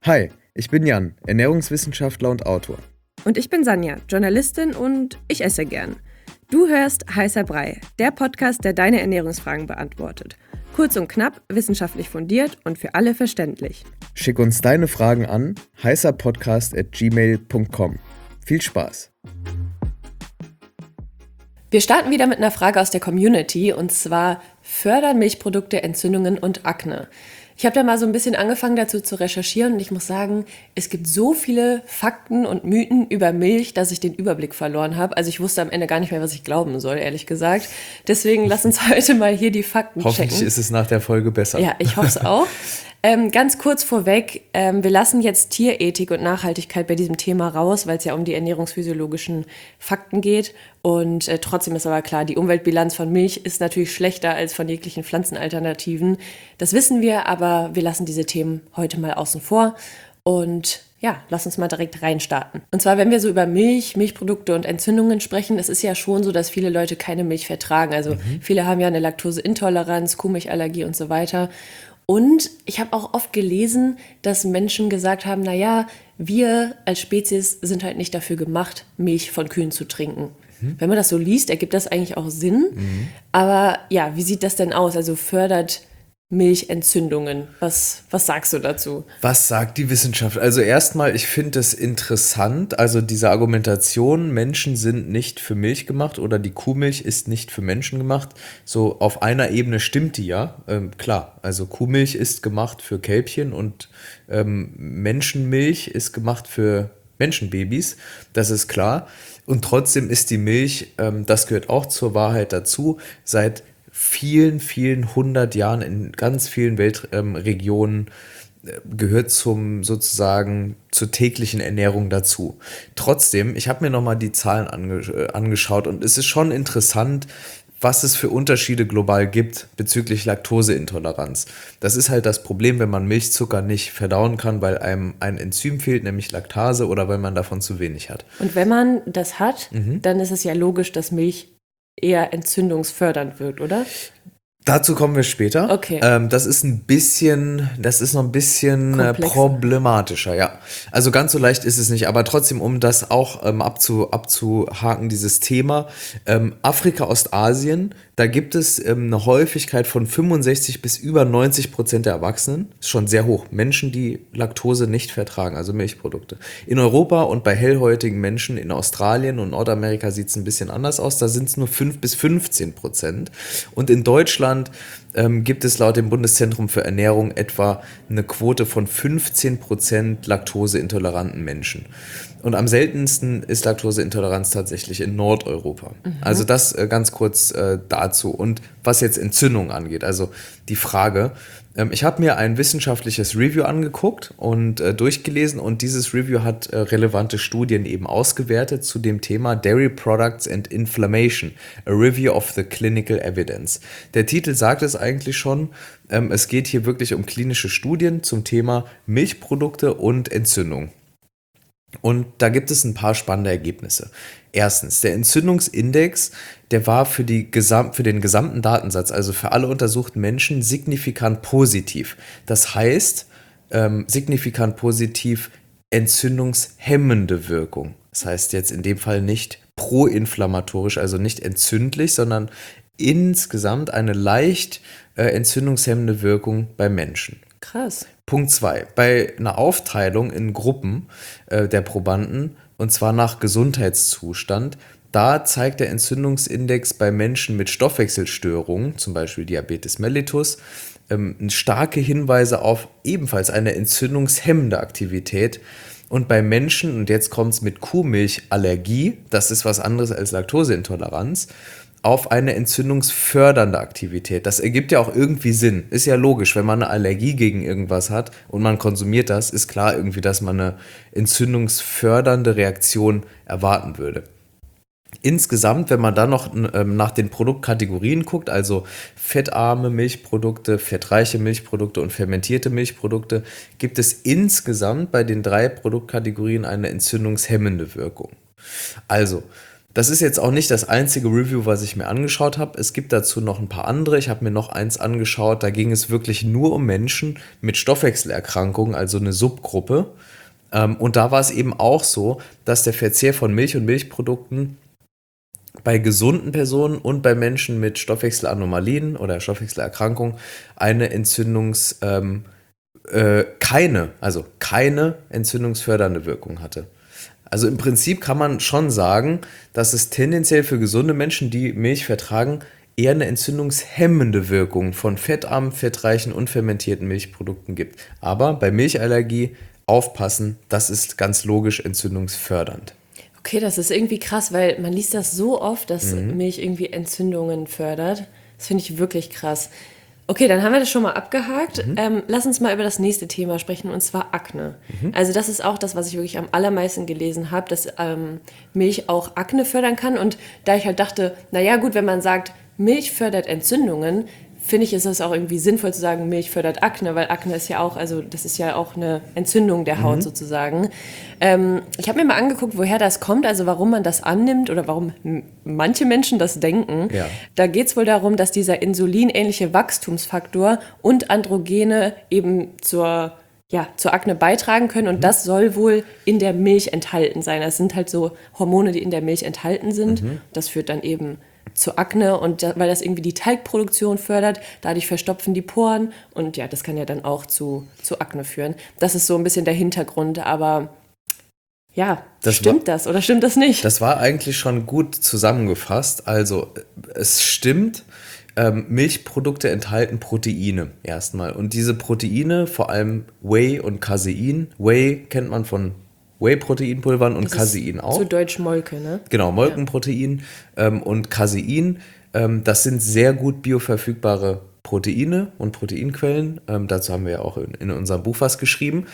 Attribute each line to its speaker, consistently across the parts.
Speaker 1: Hi, ich bin Jan, Ernährungswissenschaftler und Autor.
Speaker 2: Und ich bin Sanja, Journalistin und ich esse gern. Du hörst Heißer Brei, der Podcast, der deine Ernährungsfragen beantwortet. Kurz und knapp, wissenschaftlich fundiert und für alle verständlich.
Speaker 1: Schick uns deine Fragen an heißerpodcast@gmail.com. Viel Spaß!
Speaker 2: Wir starten wieder mit einer Frage aus der Community und zwar: Fördern Milchprodukte Entzündungen und Akne? Ich habe da mal so ein bisschen angefangen dazu zu recherchieren und ich muss sagen, es gibt so viele Fakten und Mythen über Milch, dass ich den Überblick verloren habe. Also ich wusste am Ende gar nicht mehr, was ich glauben soll, ehrlich gesagt. Deswegen lass uns heute mal hier die Fakten checken.
Speaker 1: Hoffentlich ist es nach der Folge besser.
Speaker 2: Ja, ich hoffe es auch. Ganz kurz vorweg, wir lassen jetzt Tierethik und Nachhaltigkeit bei diesem Thema raus, weil es ja um die ernährungsphysiologischen Fakten geht. Und trotzdem ist aber klar, die Umweltbilanz von Milch ist natürlich schlechter als von jeglichen Pflanzenalternativen. Das wissen wir, aber wir lassen diese Themen heute mal außen vor. Und ja, lass uns mal direkt reinstarten. Und zwar, wenn wir so über Milch, Milchprodukte und Entzündungen sprechen, es ist ja schon so, dass viele Leute keine Milch vertragen. Also viele haben ja eine Laktoseintoleranz, Kuhmilchallergie und so weiter. Und ich habe auch oft gelesen, dass Menschen gesagt haben, naja, wir als Spezies sind halt nicht dafür gemacht, Milch von Kühen zu trinken. Wenn man das so liest, ergibt das eigentlich auch Sinn. Aber ja, wie sieht das denn aus? Also fördert Milch Entzündungen? Was sagst du dazu?
Speaker 1: Was sagt die Wissenschaft? Also erstmal, ich finde es interessant, also diese Argumentation, Menschen sind nicht für Milch gemacht oder die Kuhmilch ist nicht für Menschen gemacht, so auf einer Ebene stimmt die ja, klar. Also Kuhmilch ist gemacht für Kälbchen und Menschenmilch ist gemacht für Menschenbabys, das ist klar. Und trotzdem ist die Milch, das gehört auch zur Wahrheit dazu, seit vielen, vielen hundert Jahren in ganz vielen Weltregionen gehört sozusagen zur täglichen Ernährung dazu. Trotzdem, ich habe mir nochmal die Zahlen angeschaut und es ist schon interessant, was es für Unterschiede global gibt bezüglich Laktoseintoleranz. Das ist halt das Problem, wenn man Milchzucker nicht verdauen kann, weil einem ein Enzym fehlt, nämlich Laktase, oder weil man davon zu wenig hat.
Speaker 2: Und wenn man das hat, dann ist es ja logisch, dass Milch eher entzündungsfördernd wirkt, oder?
Speaker 1: Dazu kommen wir später.
Speaker 2: Okay.
Speaker 1: Das ist noch ein bisschen
Speaker 2: Komplexer.
Speaker 1: problematischer, ja. Also ganz so leicht ist es nicht, aber trotzdem, um das auch abzuhaken, dieses Thema. Afrika, Ostasien, da gibt es eine Häufigkeit von 65 bis über 90% der Erwachsenen. Ist schon sehr hoch. Menschen, die Laktose nicht vertragen, also Milchprodukte. In Europa und bei hellhäutigen Menschen in Australien und Nordamerika sieht es ein bisschen anders aus. Da sind es nur 5 bis 15%. Und in Deutschland gibt es laut dem Bundeszentrum für Ernährung etwa eine Quote von 15% laktoseintoleranten Menschen. Und am seltensten ist Laktoseintoleranz tatsächlich in Nordeuropa. Also das ganz kurz dazu. Und was jetzt Entzündung angeht, also die Frage, ich habe mir ein wissenschaftliches Review angeguckt und durchgelesen und dieses Review hat relevante Studien eben ausgewertet zu dem Thema Dairy Products and Inflammation, a Review of the Clinical Evidence. Der Titel sagt es eigentlich schon, es geht hier wirklich um klinische Studien zum Thema Milchprodukte und Entzündung. Und da gibt es ein paar spannende Ergebnisse. Erstens, der Entzündungsindex, der war für den gesamten Datensatz, also für alle untersuchten Menschen, signifikant positiv. Das heißt, signifikant positiv entzündungshemmende Wirkung. Das heißt jetzt in dem Fall nicht proinflammatorisch, also nicht entzündlich, sondern insgesamt eine leicht entzündungshemmende Wirkung bei Menschen.
Speaker 2: Krass.
Speaker 1: Punkt 2. Bei einer Aufteilung in Gruppen der Probanden, und zwar nach Gesundheitszustand, da zeigt der Entzündungsindex bei Menschen mit Stoffwechselstörungen, zum Beispiel Diabetes mellitus, starke Hinweise auf ebenfalls eine entzündungshemmende Aktivität. Und bei Menschen, und jetzt kommt es mit Kuhmilchallergie, das ist was anderes als Laktoseintoleranz, auf eine entzündungsfördernde Aktivität. Das ergibt ja auch irgendwie Sinn. Ist ja logisch, wenn man eine Allergie gegen irgendwas hat und man konsumiert das, ist klar irgendwie, dass man eine entzündungsfördernde Reaktion erwarten würde. Insgesamt, wenn man dann noch nach den Produktkategorien guckt, also fettarme Milchprodukte, fettreiche Milchprodukte und fermentierte Milchprodukte, gibt es insgesamt bei den 3 Produktkategorien eine entzündungshemmende Wirkung. Also, Das ist jetzt auch nicht das einzige Review, was ich mir angeschaut habe. Es gibt dazu noch ein paar andere. Ich habe mir noch eins angeschaut, da ging es wirklich nur um Menschen mit Stoffwechselerkrankungen, also eine Subgruppe. Und da war es eben auch so, dass der Verzehr von Milch und Milchprodukten bei gesunden Personen und bei Menschen mit Stoffwechselanomalien oder Stoffwechselerkrankungen eine keine entzündungsfördernde Wirkung hatte. Also im Prinzip kann man schon sagen, dass es tendenziell für gesunde Menschen, die Milch vertragen, eher eine entzündungshemmende Wirkung von fettarmen, fettreichen und fermentierten Milchprodukten gibt. Aber bei Milchallergie aufpassen, das ist ganz logisch entzündungsfördernd.
Speaker 2: Okay, das ist irgendwie krass, weil man liest das so oft, dass Milch irgendwie Entzündungen fördert. Das finde ich wirklich krass. Okay, dann haben wir das schon mal abgehakt. Lass uns mal über das nächste Thema sprechen, und zwar Akne. Also das ist auch das, was ich wirklich am allermeisten gelesen habe, dass Milch auch Akne fördern kann. Und da ich halt dachte, naja gut, wenn man sagt, Milch fördert Entzündungen, finde ich, ist es auch irgendwie sinnvoll zu sagen, Milch fördert Akne, weil Akne ist ja auch, also das ist ja auch eine Entzündung der Haut sozusagen. Ich habe mir mal angeguckt, woher das kommt, also warum man das annimmt oder warum manche Menschen das denken.
Speaker 1: Ja.
Speaker 2: Da geht es wohl darum, dass dieser insulinähnliche Wachstumsfaktor und Androgene eben zur Akne beitragen können, und das soll wohl in der Milch enthalten sein. Das sind halt so Hormone, die in der Milch enthalten sind. Das führt dann eben zu Akne, und weil das irgendwie die Teigproduktion fördert, dadurch verstopfen die Poren, und ja, das kann ja dann auch zu Akne führen. Das ist so ein bisschen der Hintergrund, aber ja, stimmt das oder stimmt das nicht?
Speaker 1: Das war eigentlich schon gut zusammengefasst. Also es stimmt, Milchprodukte enthalten Proteine erstmal. Und diese Proteine, vor allem Whey und Casein. Whey kennt man von Whey-Proteinpulvern und Casein auch.
Speaker 2: Zu Deutsch Molke, ne?
Speaker 1: Genau, Molkenprotein und Casein. Das sind sehr gut bioverfügbare Proteine und Proteinquellen. Dazu haben wir ja auch in unserem Buch was geschrieben.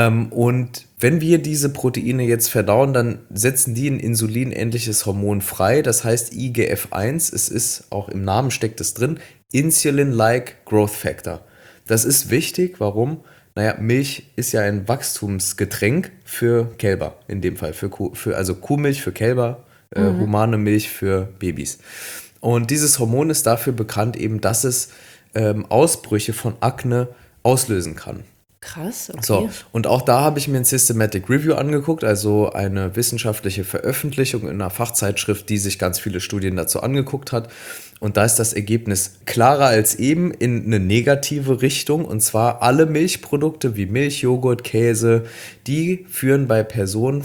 Speaker 1: Und wenn wir diese Proteine jetzt verdauen, dann setzen die ein insulinähnliches Hormon frei. Das heißt IGF-1, es ist auch im Namen steckt es drin, Insulin-like Growth Factor. Das ist wichtig, warum? Naja, Milch ist ja ein Wachstumsgetränk für Kälber, in dem Fall, also Kuhmilch für Kälber, humane Milch für Babys. Und dieses Hormon ist dafür bekannt eben, dass es Ausbrüche von Akne auslösen kann.
Speaker 2: Krass, okay.
Speaker 1: So, und auch da habe ich mir ein Systematic Review angeguckt, also eine wissenschaftliche Veröffentlichung in einer Fachzeitschrift, die sich ganz viele Studien dazu angeguckt hat. Und da ist das Ergebnis klarer als eben in eine negative Richtung. Und zwar alle Milchprodukte wie Milch, Joghurt, Käse, die erhöhen bei Personen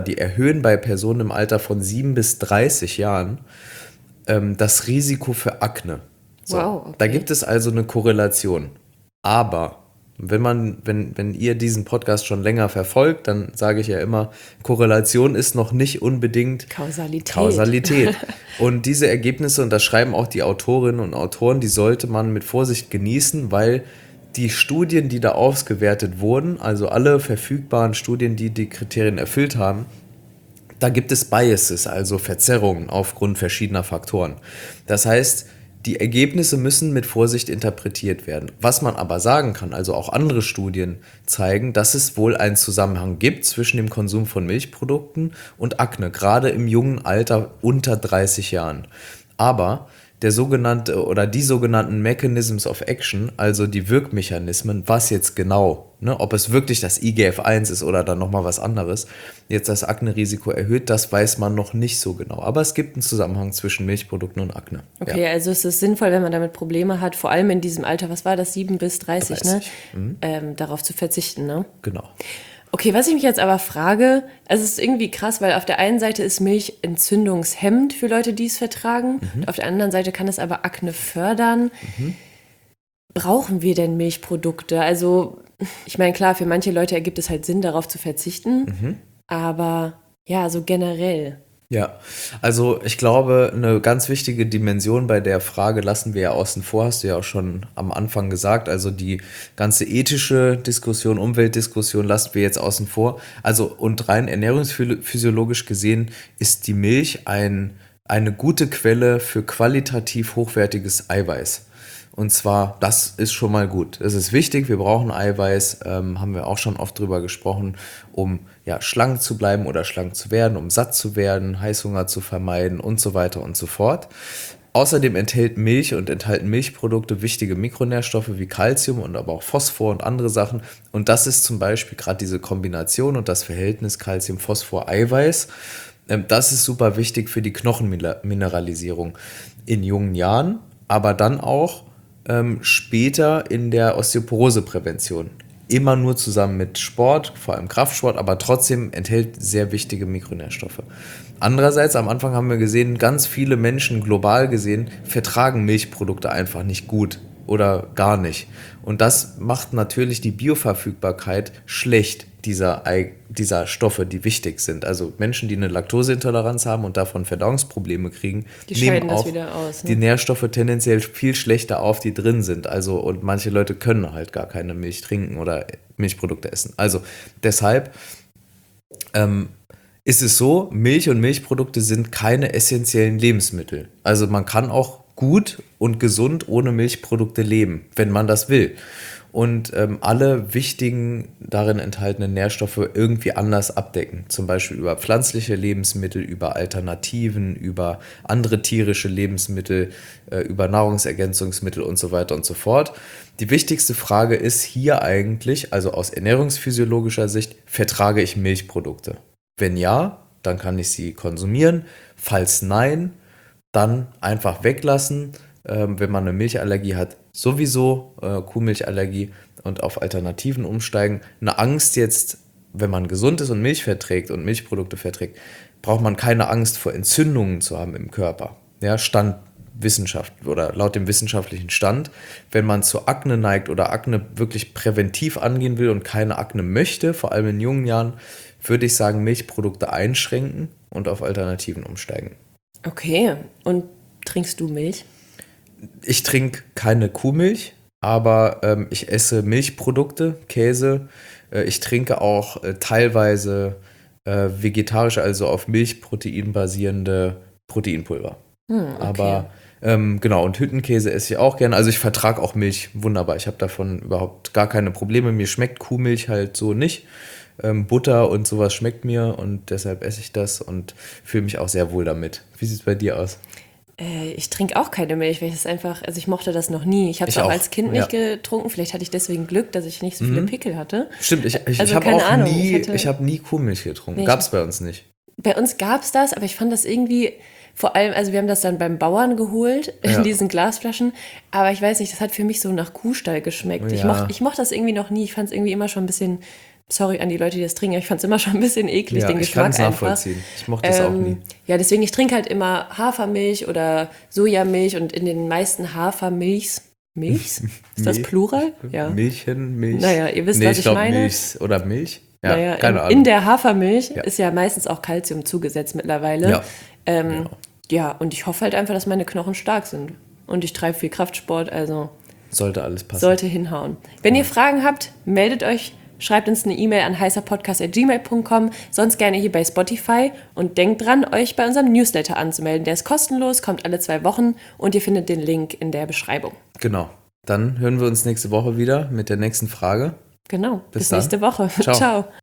Speaker 1: im Alter von 7 bis 30 Jahren das Risiko für Akne. So,
Speaker 2: wow, okay.
Speaker 1: Da gibt es also eine Korrelation. Aber wenn ihr diesen Podcast schon länger verfolgt, dann sage ich ja immer, Korrelation ist noch nicht unbedingt Kausalität. Und diese Ergebnisse, und das schreiben auch die Autorinnen und Autoren, die sollte man mit Vorsicht genießen, weil die Studien, die da ausgewertet wurden, also alle verfügbaren Studien, die die Kriterien erfüllt haben, da gibt es Biases, also Verzerrungen aufgrund verschiedener Faktoren. Das heißt, die Ergebnisse müssen mit Vorsicht interpretiert werden. Was man aber sagen kann, also auch andere Studien zeigen, dass es wohl einen Zusammenhang gibt zwischen dem Konsum von Milchprodukten und Akne, gerade im jungen Alter unter 30 Jahren. Aber die sogenannten Mechanisms of Action, also die Wirkmechanismen, was jetzt genau, ob es wirklich das IGF-1 ist oder dann nochmal was anderes, jetzt das Akne-Risiko erhöht, das weiß man noch nicht so genau. Aber es gibt einen Zusammenhang zwischen Milchprodukten und Akne.
Speaker 2: Okay, also es ist sinnvoll, wenn man damit Probleme hat, vor allem in diesem Alter, was war das, 7 bis 30, 30. Ne? Darauf zu verzichten, ne?
Speaker 1: Genau.
Speaker 2: Okay, was ich mich jetzt aber frage, also es ist irgendwie krass, weil auf der einen Seite ist Milch entzündungshemmend für Leute, die es vertragen. Auf der anderen Seite kann es aber Akne fördern. Brauchen wir denn Milchprodukte? Also ich meine, klar, für manche Leute ergibt es halt Sinn, darauf zu verzichten. Aber ja, so generell.
Speaker 1: Ja, also ich glaube, eine ganz wichtige Dimension bei der Frage lassen wir ja außen vor, hast du ja auch schon am Anfang gesagt, also die ganze ethische Diskussion, Umweltdiskussion lassen wir jetzt außen vor. Also und rein ernährungsphysiologisch gesehen ist die Milch eine gute Quelle für qualitativ hochwertiges Eiweiß. Und zwar, das ist schon mal gut. Es ist wichtig, wir brauchen Eiweiß, haben wir auch schon oft drüber gesprochen, um ja, schlank zu bleiben oder schlank zu werden, um satt zu werden, Heißhunger zu vermeiden und so weiter und so fort. Außerdem enthält Milch und enthalten Milchprodukte wichtige Mikronährstoffe wie Calcium und aber auch Phosphor und andere Sachen. Und das ist zum Beispiel gerade diese Kombination und das Verhältnis Calcium, Phosphor, Eiweiß. Das ist super wichtig für die Knochenmineralisierung in jungen Jahren, aber dann auch später in der Osteoporoseprävention. Immer nur zusammen mit Sport, vor allem Kraftsport, aber trotzdem enthält sehr wichtige Mikronährstoffe. Andererseits, am Anfang haben wir gesehen, ganz viele Menschen global gesehen vertragen Milchprodukte einfach nicht gut oder gar nicht. Und das macht natürlich die Bioverfügbarkeit schlecht dieser Stoffe, die wichtig sind. Also Menschen, die eine Laktoseintoleranz haben und davon Verdauungsprobleme kriegen,
Speaker 2: Die
Speaker 1: nehmen
Speaker 2: scheiden das
Speaker 1: auch
Speaker 2: wieder aus.
Speaker 1: die
Speaker 2: Ne?
Speaker 1: Nährstoffe tendenziell viel schlechter auf, die drin sind. Also, und manche Leute können halt gar keine Milch trinken oder Milchprodukte essen. Also deshalb ist es so, Milch und Milchprodukte sind keine essentiellen Lebensmittel. Also man kann auch gut und gesund ohne Milchprodukte leben, wenn man das will. Und alle wichtigen darin enthaltenen Nährstoffe irgendwie anders abdecken. Zum Beispiel über pflanzliche Lebensmittel, über Alternativen, über andere tierische Lebensmittel, über Nahrungsergänzungsmittel und so weiter und so fort. Die wichtigste Frage ist hier eigentlich, also aus ernährungsphysiologischer Sicht, vertrage ich Milchprodukte? Wenn ja, dann kann ich sie konsumieren. Falls nein, dann einfach weglassen. Wenn man eine Milchallergie hat, sowieso Kuhmilchallergie und auf Alternativen umsteigen. Eine Angst jetzt, wenn man gesund ist und Milch verträgt und Milchprodukte verträgt, braucht man keine Angst vor Entzündungen zu haben im Körper. Ja, Stand Wissenschaft oder laut dem wissenschaftlichen Stand, wenn man zu Akne neigt oder Akne wirklich präventiv angehen will und keine Akne möchte, vor allem in jungen Jahren, würde ich sagen, Milchprodukte einschränken und auf Alternativen umsteigen.
Speaker 2: Okay, und trinkst du Milch?
Speaker 1: Ich trinke keine Kuhmilch, aber ich esse Milchprodukte, Käse. Ich trinke auch teilweise vegetarische, also auf Milchprotein basierende Proteinpulver.
Speaker 2: Okay.
Speaker 1: Aber genau, und Hüttenkäse esse ich auch gerne. Also ich vertrage auch Milch wunderbar. Ich habe davon überhaupt gar keine Probleme. Mir schmeckt Kuhmilch halt so nicht. Butter und sowas schmeckt mir und deshalb esse ich das und fühle mich auch sehr wohl damit. Wie sieht es bei dir aus?
Speaker 2: Ich trinke auch keine Milch, weil ich es einfach, also ich mochte das noch nie. Ich habe es
Speaker 1: Ich
Speaker 2: auch
Speaker 1: auch,
Speaker 2: als Kind nicht
Speaker 1: ja.
Speaker 2: getrunken. Vielleicht hatte ich deswegen Glück, dass ich nicht so viele Pickel hatte.
Speaker 1: Stimmt, ich
Speaker 2: Also
Speaker 1: habe
Speaker 2: keine
Speaker 1: auch
Speaker 2: Ahnung,
Speaker 1: ich habe nie Kuhmilch getrunken.
Speaker 2: Nee,
Speaker 1: Gab es bei uns nicht.
Speaker 2: Bei uns gab es das, aber ich fand das irgendwie, vor allem, also wir haben das dann beim Bauern geholt, in
Speaker 1: Ja.
Speaker 2: diesen Glasflaschen, aber ich weiß nicht, das hat für mich so nach Kuhstall geschmeckt.
Speaker 1: Ja.
Speaker 2: Ich mochte das irgendwie noch nie. Ich fand es irgendwie immer schon ein bisschen, sorry an die Leute, die das trinken, aber ich fand es immer schon ein bisschen eklig,
Speaker 1: Ja,
Speaker 2: den
Speaker 1: ich kann
Speaker 2: Geschmack
Speaker 1: es
Speaker 2: einfach.
Speaker 1: nachvollziehen. Ich mochte es auch nie.
Speaker 2: Ja, deswegen, ich trinke halt immer Hafermilch oder Sojamilch und in den meisten Hafermilchs, Milchs? Ist das
Speaker 1: Mil-
Speaker 2: Plural? Ja.
Speaker 1: Milchen, Milch.
Speaker 2: Naja, ihr wisst,
Speaker 1: nee,
Speaker 2: was ich
Speaker 1: glaub,
Speaker 2: meine.
Speaker 1: Milch oder Milch? Ja,
Speaker 2: Naja,
Speaker 1: keine Ahnung.
Speaker 2: in der Hafermilch
Speaker 1: Ja.
Speaker 2: ist ja meistens auch Kalzium zugesetzt mittlerweile.
Speaker 1: Ja, genau.
Speaker 2: Ja, und ich hoffe halt einfach, dass meine Knochen stark sind. Und ich treibe viel Kraftsport, also
Speaker 1: Sollte alles passen.
Speaker 2: sollte hinhauen. Wenn ihr Fragen habt, meldet euch, schreibt uns eine E-Mail an heißerpodcast@gmail.com, sonst gerne hier bei Spotify und denkt dran, euch bei unserem Newsletter anzumelden. Der ist kostenlos, kommt alle 2 Wochen und ihr findet den Link in der Beschreibung.
Speaker 1: Genau. Dann hören wir uns nächste Woche wieder mit der nächsten Frage.
Speaker 2: Genau, bis
Speaker 1: dann.
Speaker 2: nächste Woche.
Speaker 1: Ciao.
Speaker 2: Ciao.